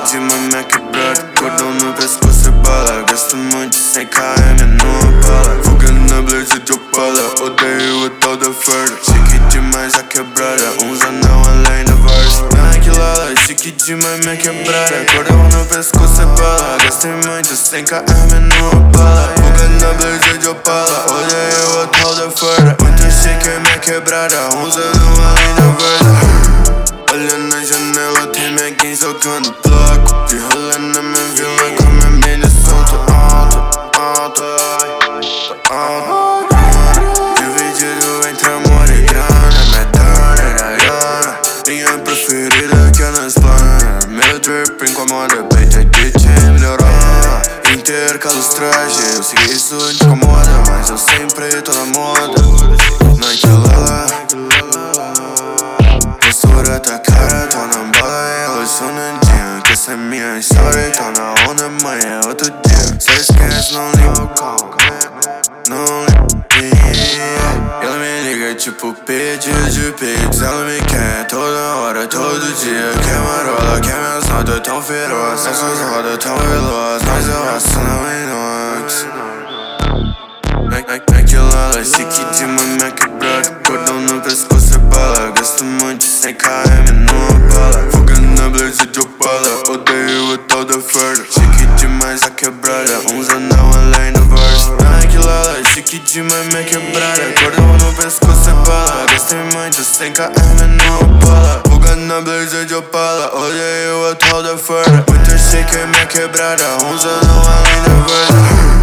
de mamé quebrada, cordão no pescoço e bala. Gasto muito 100 km numa bala. Fuga na blazer de Opala, odeio o tal da farda. Chique demais a quebrada, uns anão além da Varsa. Nike Lala, chique de mamé quebrada, cordão no pescoço e bala. Gastei muito 100 km numa bala. Fuga na blazer de Opala, odeio o tal da farda. Muito chique minha quebrada, uns anão além da Varsa. Olha na janela, tem Megan jogando bloco. De rolê na minha vila com minha mídia solta. Alto, dividido entre amor e grana. Medalha da grana, minha preferida que é nas planas. Meu drip incomoda, peita de time melhorou. Intercalo os trajes, eu sei que isso te incomoda, mas eu sempre tô na moda. Nike Lala, postura tá cara, tô na bola e alucinadinha. Que essa é minha história, tô na onda, amanhã é outro dia. Só esquece, não liga, não liga. Ela me liga tipo pedido de pix. Ela me quer toda hora, todo dia. Quer marola, quer minhas notas tão feroz. Essas rodas tão veloz, mas eu assino inox. Nike Lala, chique de mamé quebrada, cordão no pescoço e bala. Gasto muito 100 km numa bala. Fuga na blazer de Opala, odeio o tal da farda. Chique demais a quebrada, uns anão além da Varsa. Nike Lala, chique de mamé quebrada, cordão no pescoço e bala. Gastei muito 100 km numa bala. Fuga na blazer de Opala, odeio o tal da farda. Muito chique minha quebrada, uns anão além da Varsa.